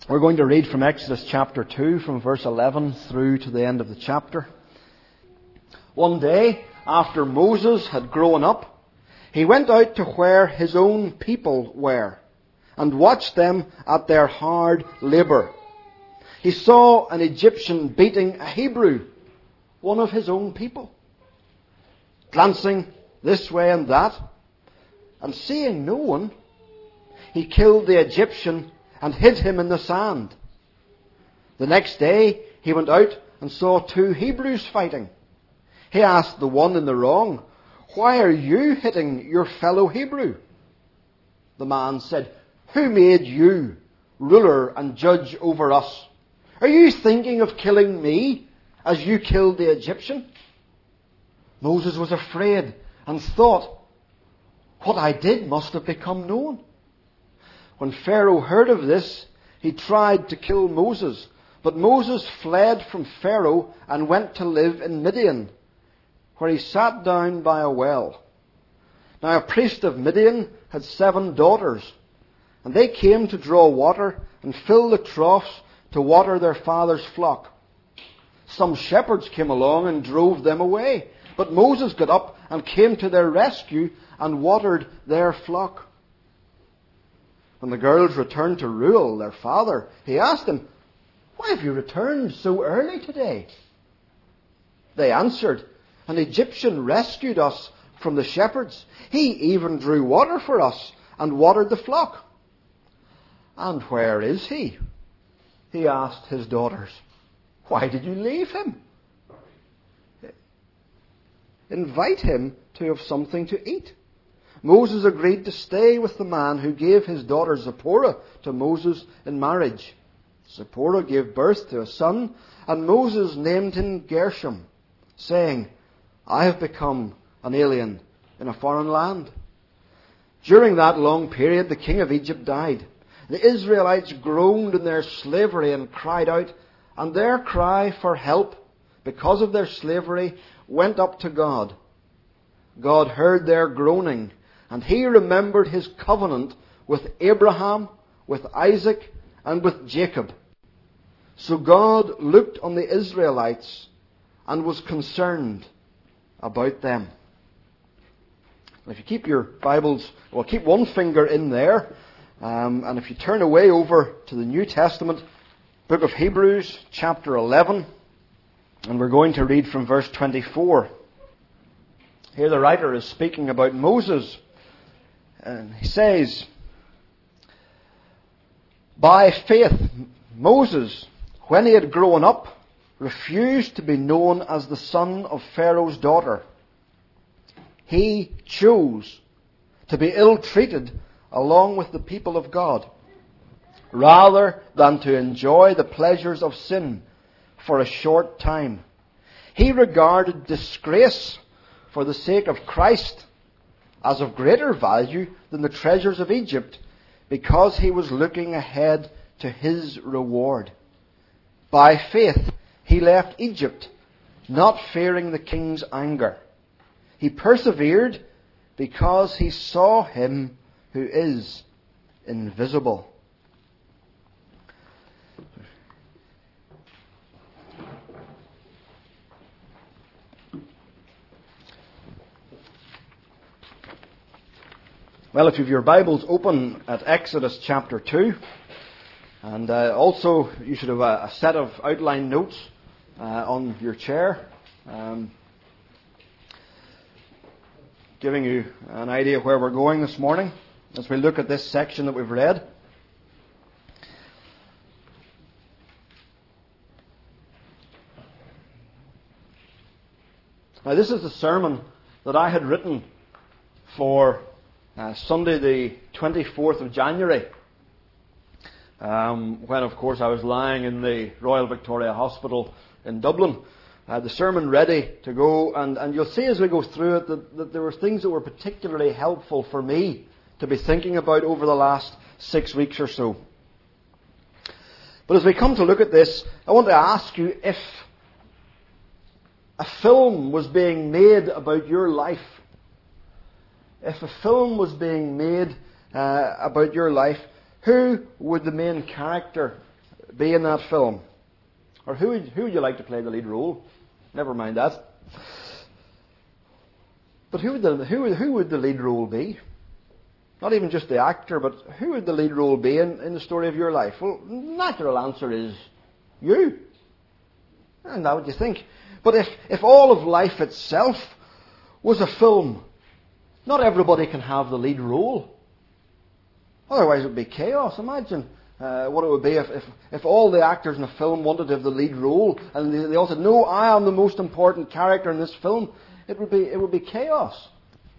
We're going to read from Exodus chapter 2, from verse 11 through to the end of the chapter. One day, after Moses had grown up, he went out to where his own people were, and watched them at their hard labour. He saw an Egyptian beating a Hebrew, one of his own people. Glancing this way and that, and seeing no one, he killed the Egyptian and hid him in the sand. The next day he went out and saw two Hebrews fighting. He asked the one in the wrong, "Why are you hitting your fellow Hebrew?" The man said, "Who made you ruler and judge over us? Are you thinking of killing me as you killed the Egyptian?" Moses was afraid and thought, "What I did must have become known." When Pharaoh heard of this, he tried to kill Moses. But Moses fled from Pharaoh and went to live in Midian, where he sat down by a well. Now a priest of Midian had 7 daughters, and they came to draw water and fill the troughs to water their father's flock. Some shepherds came along and drove them away, but Moses got up and came to their rescue and watered their flock. When the girls returned to Reuel, their father, he asked them, "Why have you returned so early today?" They answered, "An Egyptian rescued us from the shepherds. He even drew water for us and watered the flock." "And where is he?" he asked his daughters. "Why did you leave him? Invite him to have something to eat." Moses agreed to stay with the man who gave his daughter Zipporah to Moses in marriage. Zipporah gave birth to a son, and Moses named him Gershom, saying, "I have become an alien in a foreign land." During that long period, the king of Egypt died. The Israelites groaned in their slavery and cried out, and their cry for help, because of their slavery, went up to God. God heard their groaning, and he remembered his covenant with Abraham, with Isaac, and with Jacob. So God looked on the Israelites and was concerned about them. If you keep your Bibles, well, keep one finger in there, and if you turn away over to the New Testament, book of Hebrews, chapter 11, and we're going to read from verse 24. Here the writer is speaking about Moses, and he says, "By faith, Moses, when he had grown up, refused to be known as the son of Pharaoh's daughter. He chose to be ill-treated along with the people of God, rather than to enjoy the pleasures of sin for a short time. He regarded disgrace for the sake of Christ as of greater value than the treasures of Egypt, because he was looking ahead to his reward. By faith, he left Egypt, not fearing the king's anger. He persevered because he saw him who is invisible." Well, if you have your Bibles open at Exodus chapter 2, and also you should have a set of outline notes on your chair, giving you an idea of where we're going this morning as we look at this section that we've read. Now, this is the sermon that I had written for Sunday the 24th of January, when of course I was lying in the Royal Victoria Hospital in Dublin. I had the sermon ready to go, and you'll see as we go through it that there were things that were particularly helpful for me to be thinking about over the last 6 weeks or so. But as we come to look at this, I want to ask you, if a film was being made about your life, if a film was being made about your life, who would the main character be in that film? Or who would you like to play the lead role? Never mind that. But who would the lead role be? Not even just the actor, but who would the lead role be in the story of your life? Well, the natural answer is you. Isn't that what you think? But if all of life itself was a film, not everybody can have the lead role. Otherwise it would be chaos. Imagine what it would be if all the actors in a film wanted to have the lead role and they all said, no, I am the most important character in this film. It would be chaos.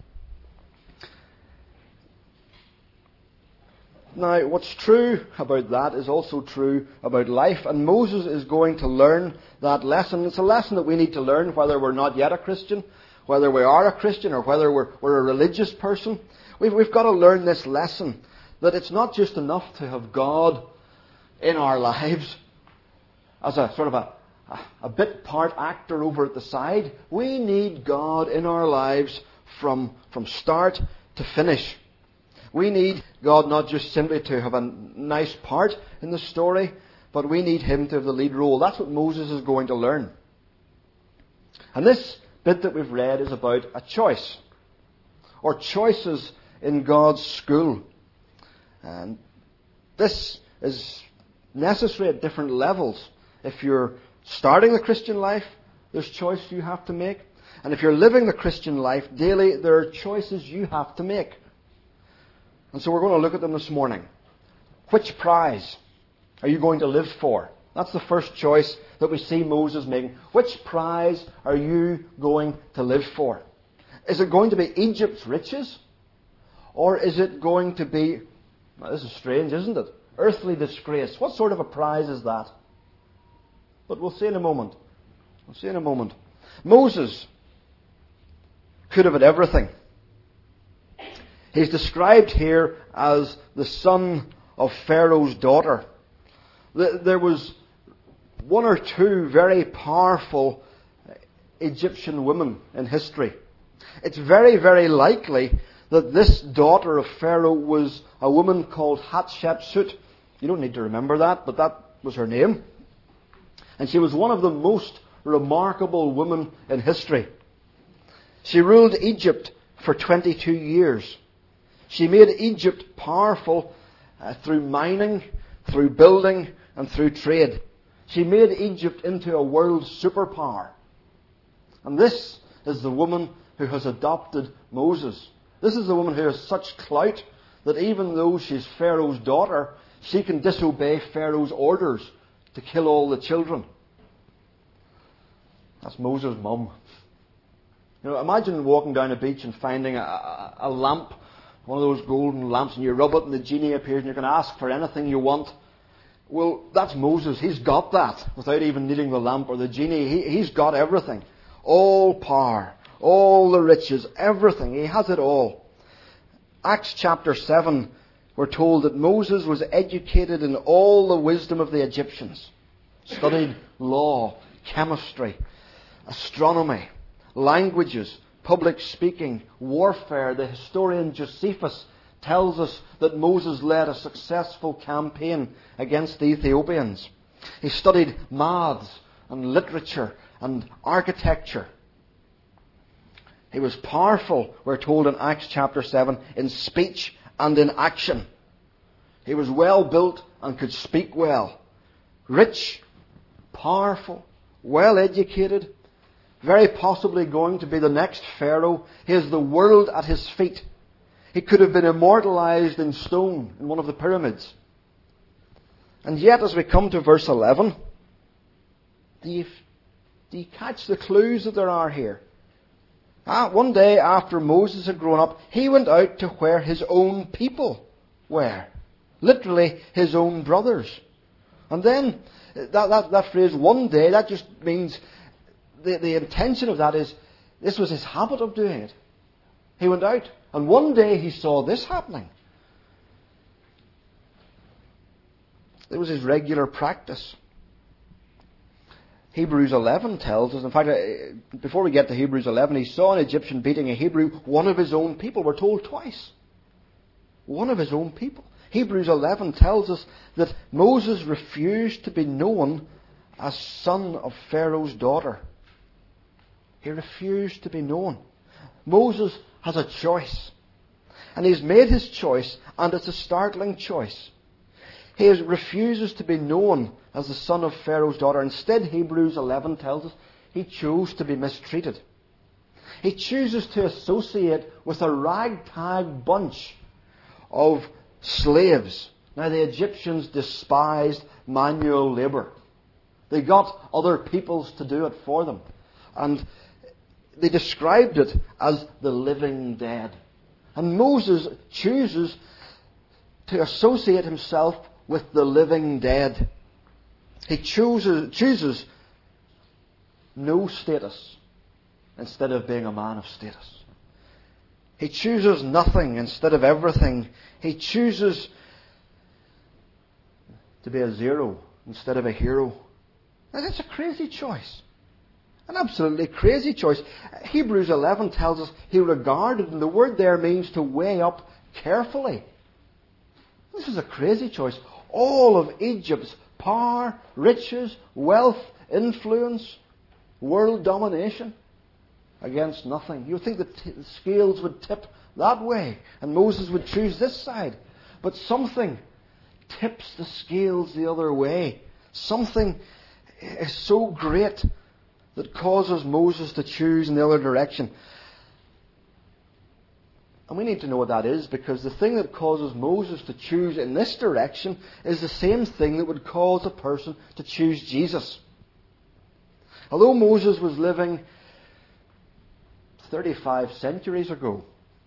Now, what's true about that is also true about life, and Moses is going to learn that lesson. It's a lesson that we need to learn whether we're not yet a Christian, whether we are a Christian, or whether we're a religious person. We've got to learn this lesson, that it's not just enough to have God in our lives as a sort of a bit part actor over at the side. We need God in our lives from start to finish. We need God not just simply to have a nice part in the story, but we need Him to have the lead role. That's what Moses is going to learn. And this bit that we've read is about a choice, or choices in God's school. And this is necessary at different levels. If you're starting the Christian life, there's choices you have to make. And if you're living the Christian life daily, there are choices you have to make. And so we're going to look at them this morning. Which prize are you going to live for? That's the first choice that we see Moses making. Which prize are you going to live for? Is it going to be Egypt's riches? Or is it going to be, well, this is strange, isn't it? Earthly disgrace. What sort of a prize is that? But we'll see in a moment. Moses could have had everything. He's described here as the son of Pharaoh's daughter. There was one or two very powerful Egyptian women in history. It's very, very likely that this daughter of Pharaoh was a woman called Hatshepsut. You don't need to remember that, but that was her name. And she was one of the most remarkable women in history. She ruled Egypt for 22 years. She made Egypt powerful through mining, through building, and through trade. She made Egypt into a world superpower. And this is the woman who has adopted Moses. This is the woman who has such clout that even though she's Pharaoh's daughter, she can disobey Pharaoh's orders to kill all the children. That's Moses' mum. You know, imagine walking down a beach and finding a lamp, one of those golden lamps, and you rub it and the genie appears and you can ask for anything you want. Well, that's Moses. He's got that without even needing the lamp or the genie. He's got everything. All power, all the riches, everything. He has it all. Acts chapter 7, we're told that Moses was educated in all the wisdom of the Egyptians. Studied law, chemistry, astronomy, languages, public speaking, warfare. The historian Josephus tells us that Moses led a successful campaign against the Ethiopians. He studied maths and literature and architecture. He was powerful, we're told in Acts chapter 7, in speech and in action. He was well built and could speak well. Rich, powerful, well educated, very possibly going to be the next Pharaoh. He has the world at his feet. He could have been immortalized in stone in one of the pyramids. And yet, as we come to verse 11, do you catch the clues that there are here? One day after Moses had grown up, he went out to where his own people were. Literally, his own brothers. And then, that phrase, one day, that just means the intention of that is, this was his habit of doing it. He went out, and one day he saw this happening. It was his regular practice. Hebrews 11 tells us, in fact, before we get to Hebrews 11, he saw an Egyptian beating a Hebrew, one of his own people. We're told twice. One of his own people. Hebrews 11 tells us that Moses refused to be known as son of Pharaoh's daughter. He refused to be known. Moses has a choice. And he's made his choice, and it's a startling choice. He refuses to be known as the son of Pharaoh's daughter. Instead, Hebrews 11 tells us he chose to be mistreated. He chooses to associate with a ragtag bunch of slaves. Now, the Egyptians despised manual labour. They got other peoples to do it for them. And they described it as the living dead. And Moses chooses to associate himself with the living dead. He chooses no status instead of being a man of status. He chooses nothing instead of everything. He chooses to be a zero instead of a hero. Now, that's a crazy choice. An absolutely crazy choice. Hebrews 11 tells us he regarded, and the word there means to weigh up carefully. This is a crazy choice. All of Egypt's power, riches, wealth, influence, world domination against nothing. You would think that the scales would tip that way, and Moses would choose this side. But something tips the scales the other way. Something is so great that causes Moses to choose in the other direction. And we need to know what that is, because the thing that causes Moses to choose in this direction is the same thing that would cause a person to choose Jesus. Although Moses was living 35 centuries ago,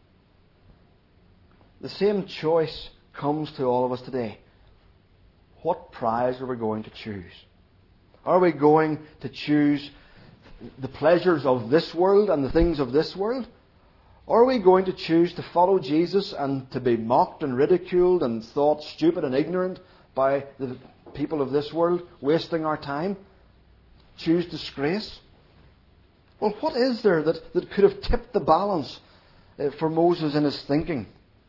the same choice comes to all of us today. What prize are we going to choose? Are we going to choose the pleasures of this world and the things of this world? Or are we going to choose to follow Jesus and to be mocked and ridiculed and thought stupid and ignorant by the people of this world, wasting our time? Choose disgrace? Well, what is there that could have tipped the balance for Moses in his thinking?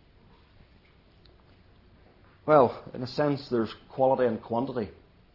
Well, in a sense, there's quality and quantity.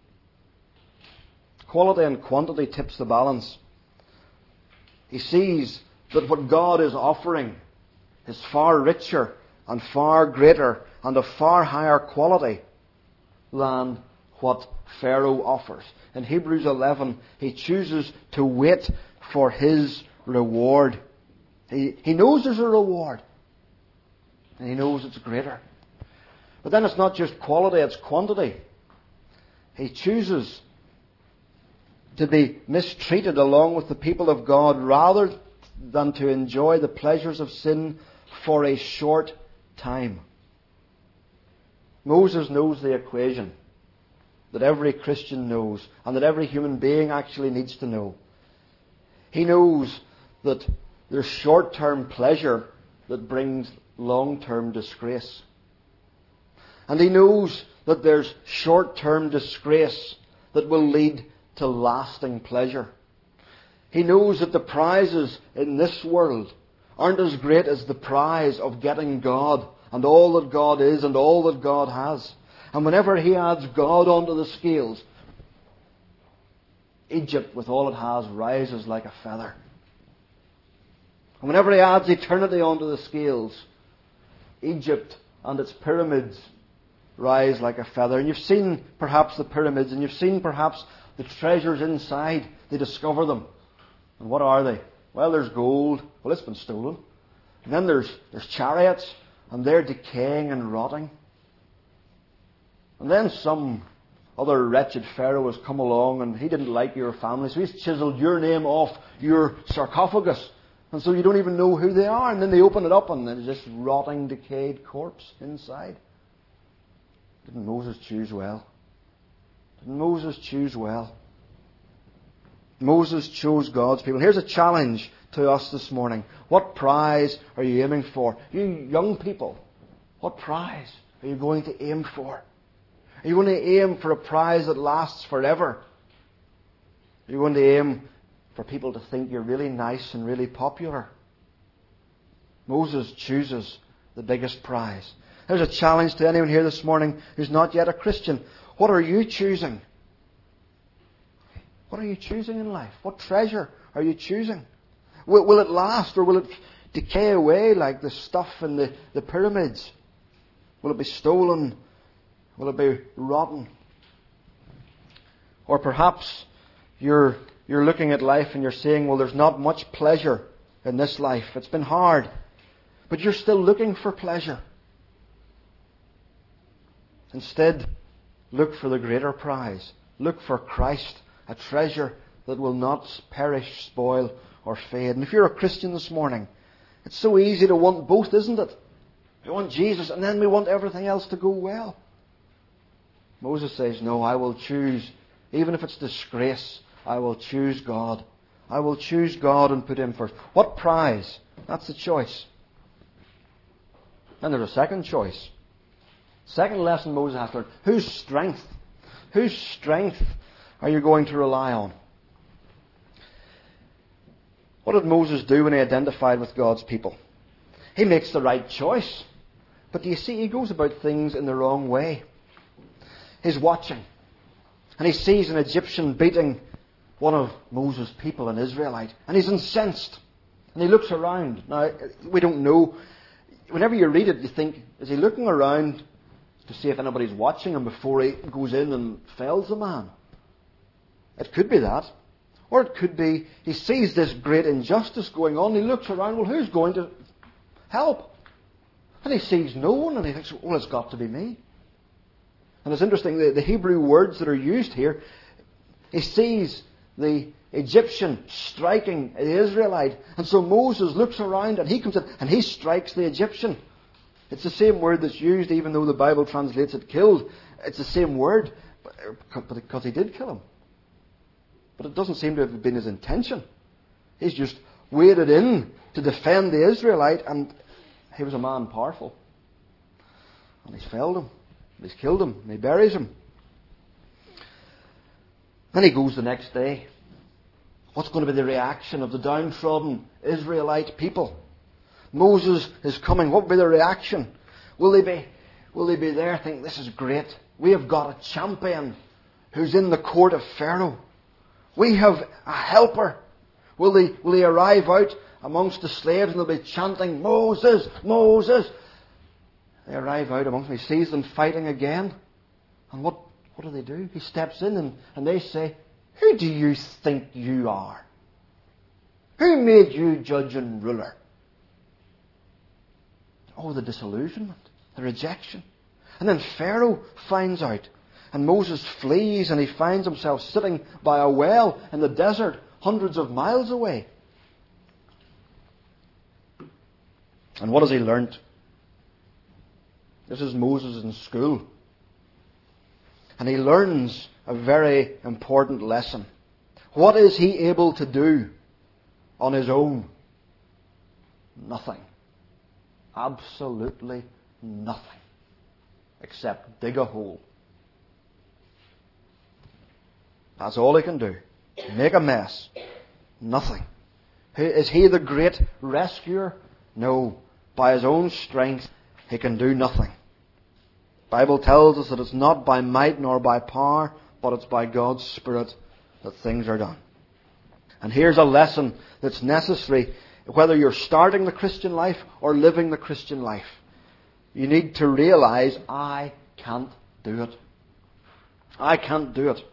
Quality and quantity tips the balance. He sees that what God is offering is far richer and far greater and of far higher quality than what Pharaoh offers. In Hebrews 11, he chooses to wait for his reward. He knows there's a reward, and he knows it's greater. But then it's not just quality, it's quantity. He chooses to be mistreated along with the people of God rather than to enjoy the pleasures of sin for a short time. Moses knows the equation that every Christian knows and that every human being actually needs to know. He knows that there's short-term pleasure that brings long-term disgrace. And he knows that there's short-term disgrace that will lead to lasting pleasure. He knows that the prizes in this world aren't as great as the prize of getting God and all that God is and all that God has. And whenever he adds God onto the scales, Egypt, with all it has, rises like a feather. And whenever he adds eternity onto the scales, Egypt and its pyramids rise like a feather. And you've seen perhaps the pyramids, and you've seen perhaps the treasures inside. They discover them. And what are they? Well, there's gold. Well, it's been stolen. And then there's chariots, and they're decaying and rotting. And then some other wretched Pharaoh has come along, and he didn't like your family, so he's chiseled your name off your sarcophagus. And so you don't even know who they are. And then they open it up, and there's this rotting, decayed corpse inside. Didn't Moses choose well? Didn't Moses choose well? Moses chose God's people. Here's a challenge to us this morning. What prize are you aiming for? You young people, what prize are you going to aim for? Are you going to aim for a prize that lasts forever? Are you going to aim for people to think you're really nice and really popular? Moses chooses the biggest prize. There's a challenge to anyone here this morning who's not yet a Christian. What are you choosing? What are you choosing in life? What treasure are you choosing? Will it last, or will it decay away like the stuff in the pyramids? Will it be stolen? Will it be rotten? Or perhaps you're looking at life and you're saying, well, there's not much pleasure in this life. It's been hard. But you're still looking for pleasure. Instead, look for the greater prize. Look for Christ, a treasure that will not perish, spoil, or fade. And if you're a Christian this morning, it's so easy to want both, isn't it? We want Jesus, and then we want everything else to go well. Moses says, no, I will choose. Even if it's disgrace, I will choose God. I will choose God and put Him first. What prize? That's the choice. And there's a second choice. Second lesson Moses has to learn. Whose strength? Whose strength are you going to rely on? What did Moses do when he identified with God's people? He makes the right choice. But do you see, he goes about things in the wrong way. He's watching. And he sees an Egyptian beating one of Moses' people, an Israelite. And he's incensed. And he looks around. Now, we don't know. Whenever you read it, you think, is he looking around to see if anybody's watching him before he goes in and fells the man? It could be that. Or it could be he sees this great injustice going on. He looks around, well, who's going to help? And he sees no one, and he thinks, well, it's got to be me. And it's interesting, the Hebrew words that are used here, he sees the Egyptian striking the Israelite. And so Moses looks around, and he comes in, and he strikes the Egyptian. It's the same word that's used, even though the Bible translates it killed. It's the same word, because he did kill him. But it doesn't seem to have been his intention. He's just waded in to defend the Israelite, and he was a man powerful. And he's felled him. He's killed him. And he buries him. Then he goes the next day. What's going to be the reaction of the downtrodden Israelite people? Moses is coming. What will be their reaction? Will they be there thinking, this is great. We have got a champion who's in the court of Pharaoh. We have a helper. Will they arrive out amongst the slaves and they'll be chanting, Moses, Moses? They arrive out amongst them. He sees them fighting again. And what do? He steps in and they say, who do you think you are? Who made you judge and ruler? Oh, the disillusionment, the rejection. And then Pharaoh finds out. And Moses flees and he finds himself sitting by a well in the desert, hundreds of miles away. And what has he learnt? This is Moses in school. And he learns a very important lesson. What is he able to do on his own? Nothing. Absolutely nothing. Except dig a hole. That's all he can do. Make a mess. Nothing. Is he the great rescuer? No. By his own strength, he can do nothing. The Bible tells us that it's not by might nor by power, but it's by God's Spirit that things are done. And here's a lesson that's necessary, whether you're starting the Christian life or living the Christian life. You need to realize, I can't do it. I can't do it.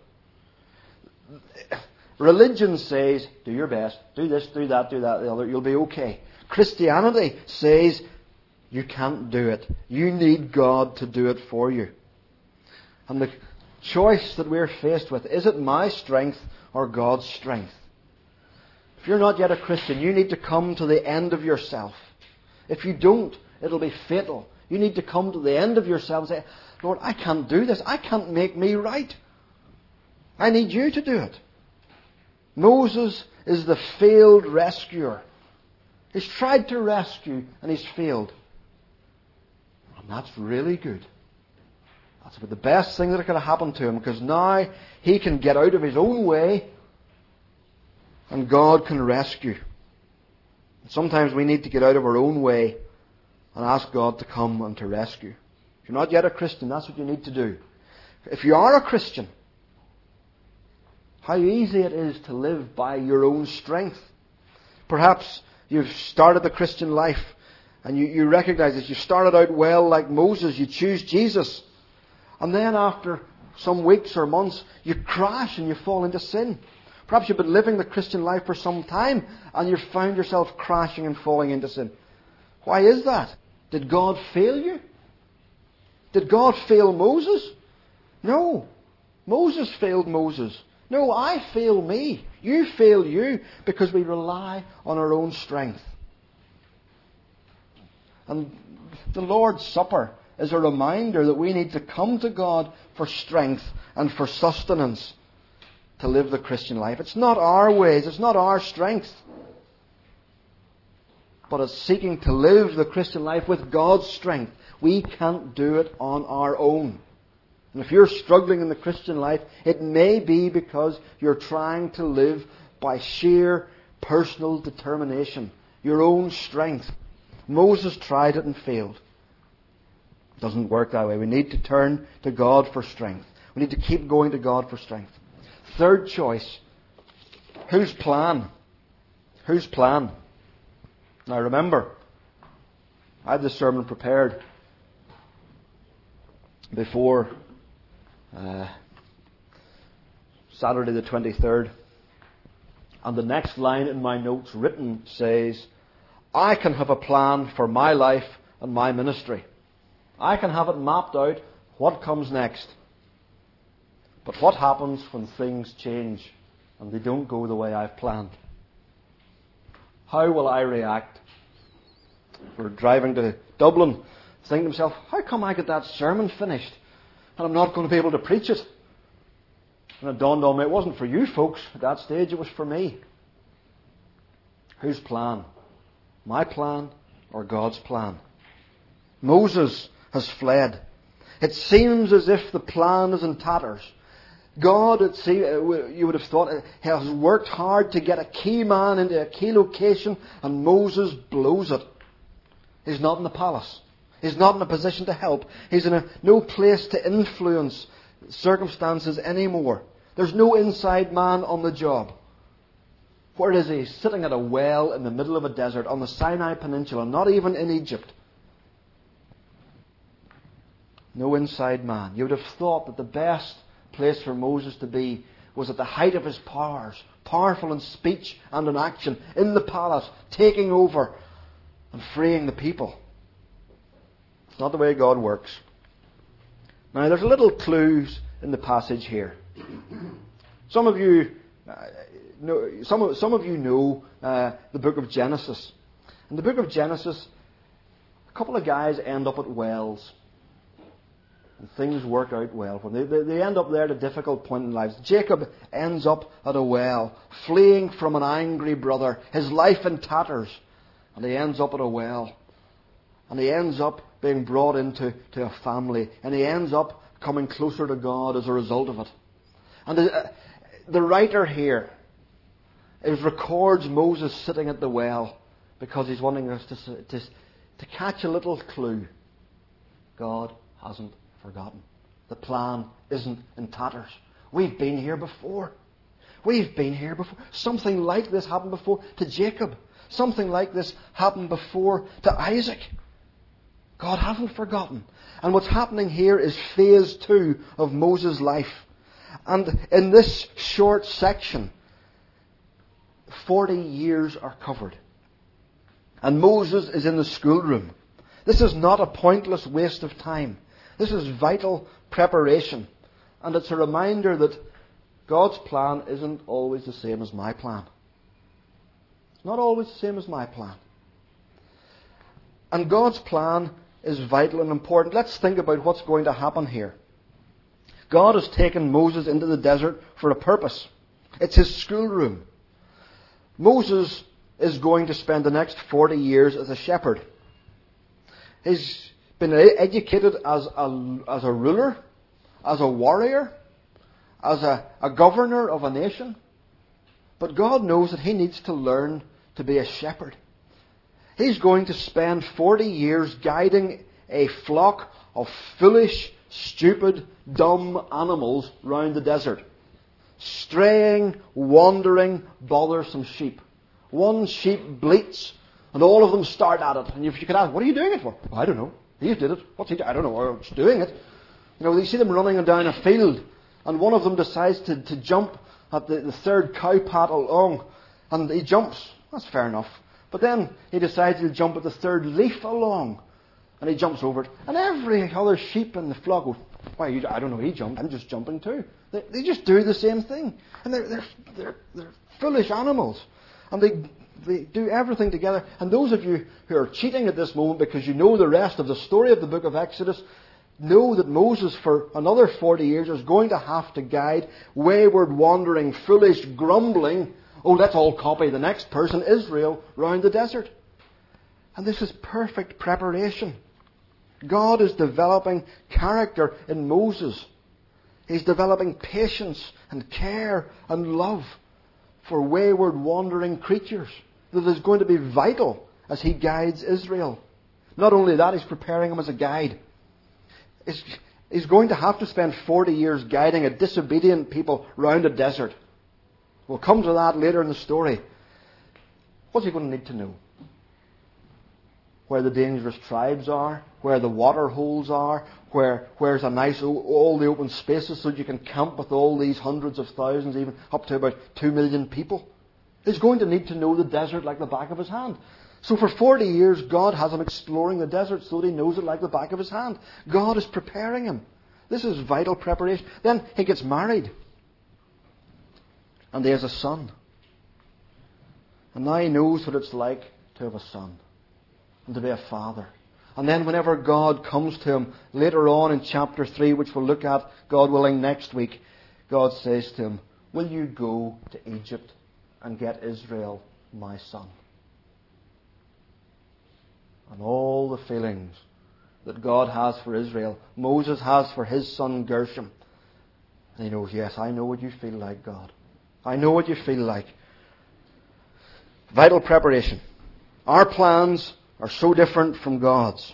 Religion says, do your best. Do this, do that, the other. You'll be okay. Christianity says, you can't do it. You need God to do it for you. And the choice that we're faced with, is it my strength or God's strength? If you're not yet a Christian, you need to come to the end of yourself. If you don't, it'll be fatal. You need to come to the end of yourself and say, Lord, I can't do this. I can't make me right. I need you to do it. Moses is the failed rescuer. He's tried to rescue and he's failed. And that's really good. That's about the best thing that could have happened to him, because now he can get out of his own way and God can rescue. Sometimes we need to get out of our own way and ask God to come and to rescue. If you're not yet a Christian, that's what you need to do. If you are a Christian, how easy it is to live by your own strength. Perhaps you've started the Christian life and you recognize that you started out well like Moses. You choose Jesus. And then after some weeks or months, you crash and you fall into sin. Perhaps you've been living the Christian life for some time and you've found yourself crashing and falling into sin. Why is that? Did God fail you? Did God fail Moses? No. Moses failed Moses. No, I fail me. You fail you because we rely on our own strength. And the Lord's Supper is a reminder that we need to come to God for strength and for sustenance to live the Christian life. It's not our ways, it's not our strength, but it's seeking to live the Christian life with God's strength. We can't do it on our own. And if you're struggling in the Christian life, it may be because you're trying to live by sheer personal determination, your own strength. Moses tried it and failed. It doesn't work that way. We need to turn to God for strength. We need to keep going to God for strength. Third choice. Whose plan? Whose plan? Now remember, I had this sermon prepared before Saturday the 23rd. And the next line in my notes written says, I can have a plan for my life and my ministry. I can have it mapped out what comes next. But what happens when things change and they don't go the way I've planned? How will I react? We're driving to Dublin, thinking to myself, how come I get that sermon finished and I'm not going to be able to preach it? And it dawned on me, it wasn't for you folks at that stage, it was for me. Whose plan? My plan or God's plan? Moses has fled. It seems as if the plan is in tatters. God, you would have thought, has worked hard to get a key man into a key location, and Moses blows it. He's not in the palace. He's not in a position to help. He's in no place to influence circumstances anymore. There's no inside man on the job. Where is he? He's sitting at a well in the middle of a desert on the Sinai Peninsula, not even in Egypt. No inside man. You would have thought that the best place for Moses to be was at the height of his powers, powerful in speech and in action, in the palace, taking over and freeing the people. It's not the way God works. Now, there's little clues in the passage here. Some of you know the book of Genesis. In the book of Genesis, a couple of guys end up at wells. And things work out well for them. They end up there at a difficult point in lives. Jacob ends up at a well, fleeing from an angry brother, his life in tatters. And he ends up at a well. And he ends up being brought into a family. And he ends up coming closer to God as a result of it. And the writer here records Moses sitting at the well because he's wanting us to catch a little clue. God hasn't forgotten. The plan isn't in tatters. We've been here before. We've been here before. Something like this happened before to Jacob. Something like this happened before to Isaac. God hasn't forgotten. And what's happening here is phase 2 of Moses' life. And in this short section, 40 years are covered. And Moses is in the schoolroom. This is not a pointless waste of time. This is vital preparation. And it's a reminder that God's plan isn't always the same as my plan. It's not always the same as my plan. And God's plan is vital and important. Let's think about what's going to happen here. God has taken Moses into the desert for a purpose. It's his schoolroom. Moses is going to spend the next 40 years as a shepherd. He's been educated as a ruler, as a warrior, as a governor of a nation. But God knows that he needs to learn to be a shepherd. He's going to spend 40 years guiding a flock of foolish, stupid, dumb animals round the desert. Straying, wandering, bothersome sheep. One sheep bleats, and all of them start at it. And if you could ask, what are you doing it for? Oh, I don't know. He did it. What's he doing? I don't know. I'm just doing it. You see them running down a field, and one of them decides to jump at the third cow pat along, and he jumps. That's fair enough. But then he decides he'll jump at the third leaf along, and he jumps over it. And every other sheep in the flock goes, why, I don't know, he jumped. I'm just jumping too. They just do the same thing. And they're foolish animals. And they do everything together. And those of you who are cheating at this moment because you know the rest of the story of the book of Exodus, know that Moses for another 40 years is going to have to guide wayward, wandering, foolish, grumbling, let's all copy the next person, Israel, round the desert. And this is perfect preparation. God is developing character in Moses. He's developing patience and care and love for wayward, wandering creatures that is going to be vital as he guides Israel. Not only that, he's preparing him as a guide. He's going to have to spend 40 years guiding a disobedient people round a desert. We'll come to that later in the story. What's he going to need to know? Where the dangerous tribes are, where the water holes are, where's a nice, all the open spaces so that you can camp with all these hundreds of thousands, even up to about 2 million people. He's going to need to know the desert like the back of his hand. So for 40 years, God has him exploring the desert so that he knows it like the back of his hand. God is preparing him. This is vital preparation. Then he gets married. And he has a son. And now he knows what it's like to have a son. And to be a father. And then whenever God comes to him, later on in chapter 3, which we'll look at, God willing, next week, God says to him, will you go to Egypt and get Israel, my son? And all the feelings that God has for Israel, Moses has for his son Gershom. And he knows, yes, I know what you feel like, God. I know what you feel like. Vital preparation. Our plans are so different from God's.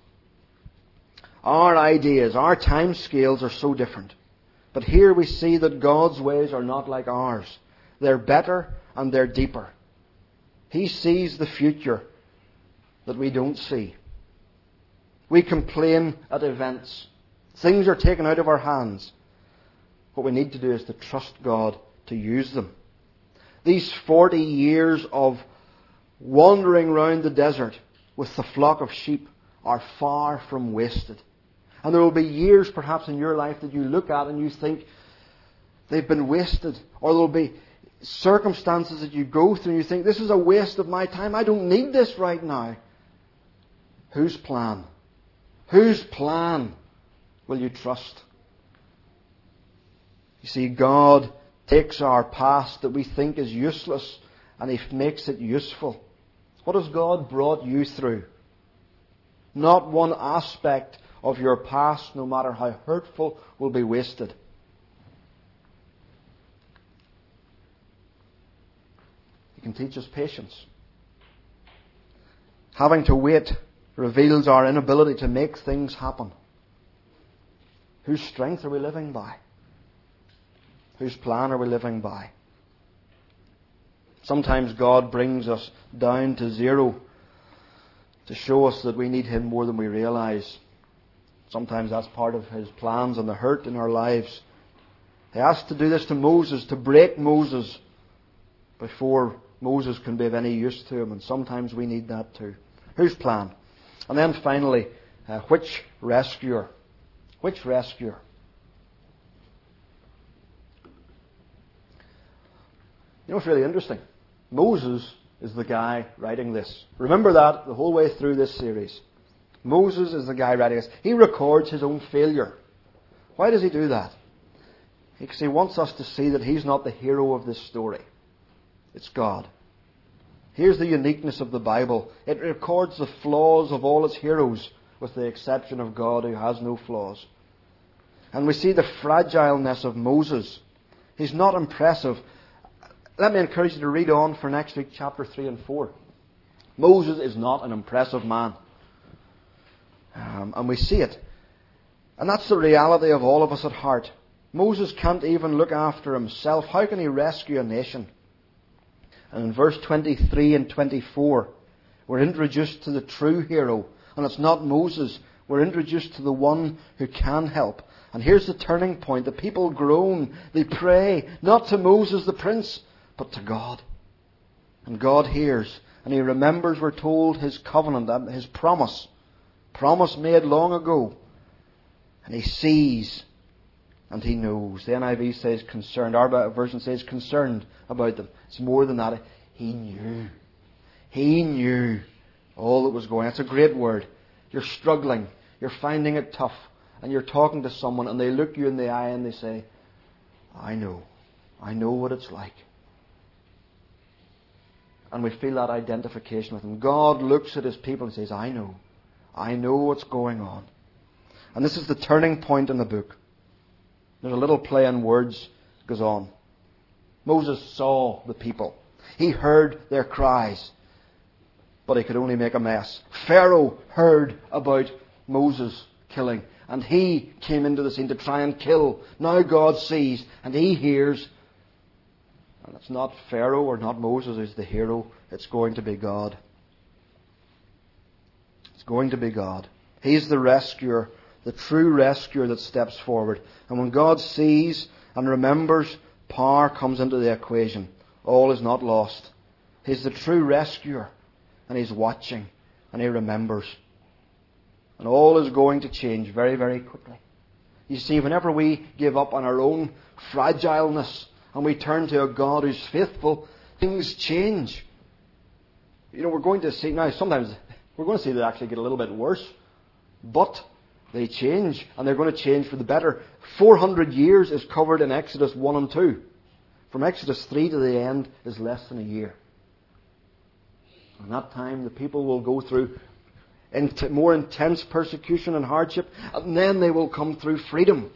Our ideas, our time scales are so different. But here we see that God's ways are not like ours. They're better and they're deeper. He sees the future that we don't see. We complain at events. Things are taken out of our hands. What we need to do is to trust God to use them. These 40 years of wandering round the desert with the flock of sheep are far from wasted. And there will be years perhaps in your life that you look at and you think they've been wasted. Or there will be circumstances that you go through and you think, this is a waste of my time. I don't need this right now. Whose plan? Whose plan will you trust? You see, God takes our past that we think is useless and He makes it useful. What has God brought you through? Not one aspect of your past, no matter how hurtful, will be wasted. He can teach us patience. Having to wait reveals our inability to make things happen. Whose strength are we living by? Whose plan are we living by? Sometimes God brings us down to zero to show us that we need Him more than we realize. Sometimes that's part of His plans and the hurt in our lives. He has to do this to Moses, to break Moses before Moses can be of any use to him. And sometimes we need that too. Whose plan? And then finally, which rescuer? Which rescuer? You know what's really interesting? Moses is the guy writing this. Remember that the whole way through this series. Moses is the guy writing this. He records his own failure. Why does he do that? Because he wants us to see that he's not the hero of this story. It's God. Here's the uniqueness of the Bible. It records the flaws of all its heroes, with the exception of God, who has no flaws. And we see the fragileness of Moses. He's not impressive. Let me encourage you to read on for next week, chapter 3 and 4. Moses is not an impressive man. And we see it. And that's the reality of all of us at heart. Moses can't even look after himself. How can he rescue a nation? And in verse 23 and 24, we're introduced to the true hero. And it's not Moses. We're introduced to the one who can help. And here's the turning point. The people groan. They pray. Not to Moses the prince, but to God. And God hears. And He remembers, we're told, His covenant, His promise. Promise made long ago. And He sees and He knows. The NIV says concerned. Our version says concerned about them. It's more than that. He knew. He knew all that was going on. It's a great word. You're struggling. You're finding it tough. And you're talking to someone and they look you in the eye and they say, I know. I know what it's like. And we feel that identification with Him. God looks at His people and says, I know. I know what's going on. And this is the turning point in the book. There's a little play on words that goes on. Moses saw the people. He heard their cries. But he could only make a mess. Pharaoh heard about Moses killing. And he came into the scene to try and kill. Now God sees and He hears. And it's not Pharaoh or not Moses who's the hero. It's going to be God. It's going to be God. He's the rescuer, the true rescuer that steps forward. And when God sees and remembers, power comes into the equation. All is not lost. He's the true rescuer. And He's watching. And He remembers. And all is going to change very, very quickly. You see, whenever we give up on our own fragileness and we turn to a God who's faithful, things change. You know, we're going to see, now sometimes we're going to see they actually get a little bit worse. But they change. And they're going to change for the better. 400 years is covered in Exodus 1 and 2. From Exodus 3 to the end is less than a year. In that time, the people will go through more intense persecution and hardship, and then they will come through freedom.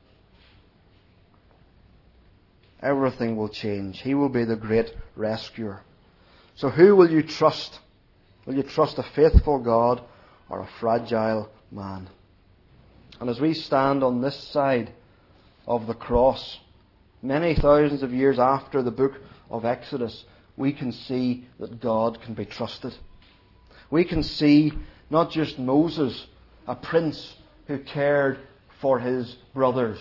Everything will change. He will be the great rescuer. So who will you trust? Will you trust a faithful God or a fragile man? And as we stand on this side of the cross, many thousands of years after the book of Exodus, we can see that God can be trusted. We can see not just Moses, a prince who cared for his brothers.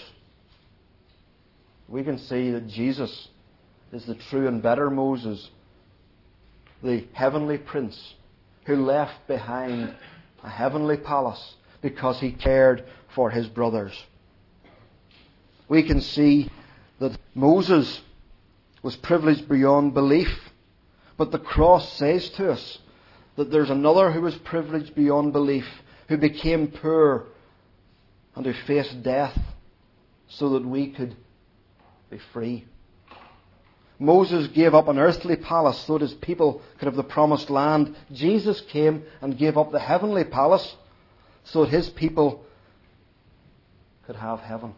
We can see that Jesus is the true and better Moses, the heavenly prince who left behind a heavenly palace because he cared for his brothers. We can see that Moses was privileged beyond belief. But the cross says to us that there's another who was privileged beyond belief, who became poor and who faced death so that we could be free. Moses gave up an earthly palace so that his people could have the promised land. Jesus came and gave up the heavenly palace so that His people could have heaven.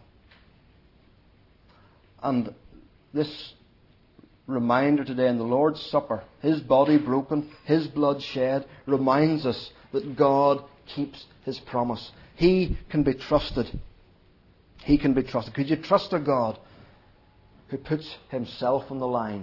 And this reminder today in the Lord's Supper, His body broken, His blood shed, reminds us that God keeps His promise. He can be trusted. He can be trusted. Could you trust a God who puts Himself on the line?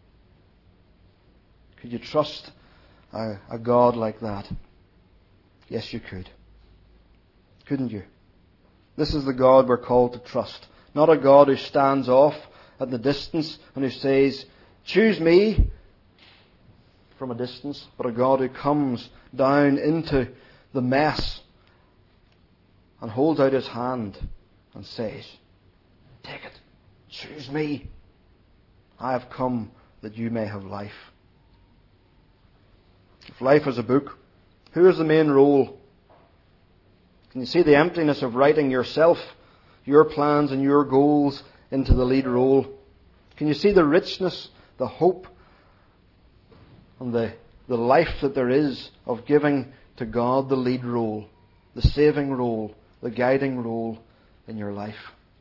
Could you trust a God like that? Yes, you could. Couldn't you? This is the God we're called to trust. Not a God who stands off at the distance and who says, choose me from a distance, but a God who comes down into the mess and holds out His hand and says, take it, choose me. I have come that you may have life. If life is a book, who is the main role? Can you see the emptiness of writing yourself, your plans and your goals into the lead role? Can you see the richness, the hope, and the life that there is of giving to God the lead role, the saving role, the guiding role in your life?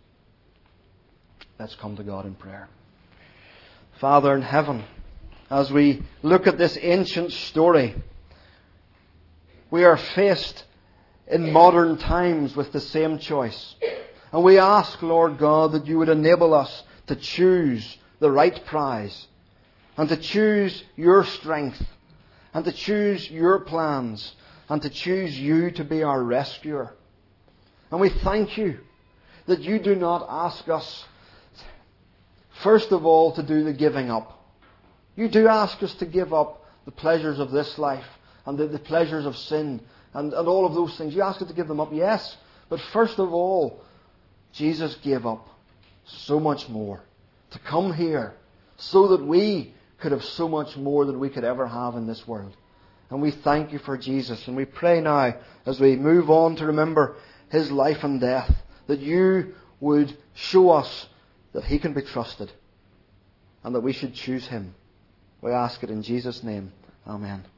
Let's come to God in prayer. Father in heaven, as we look at this ancient story, we are faced in modern times with the same choice. And we ask, Lord God, that you would enable us to choose the right prize, and to choose your strength, and to choose your plans, and to choose you to be our rescuer. And we thank you that you do not ask us, first of all, to do the giving up. You do ask us to give up the pleasures of this life, and the pleasures of sin, and all of those things. You ask us to give them up, yes. But first of all, Jesus gave up so much more to come here so that we could have so much more than we could ever have in this world. And we thank you for Jesus. And we pray now, as we move on to remember His life and death, that you would show us that He can be trusted and that we should choose Him. We ask it in Jesus' name. Amen.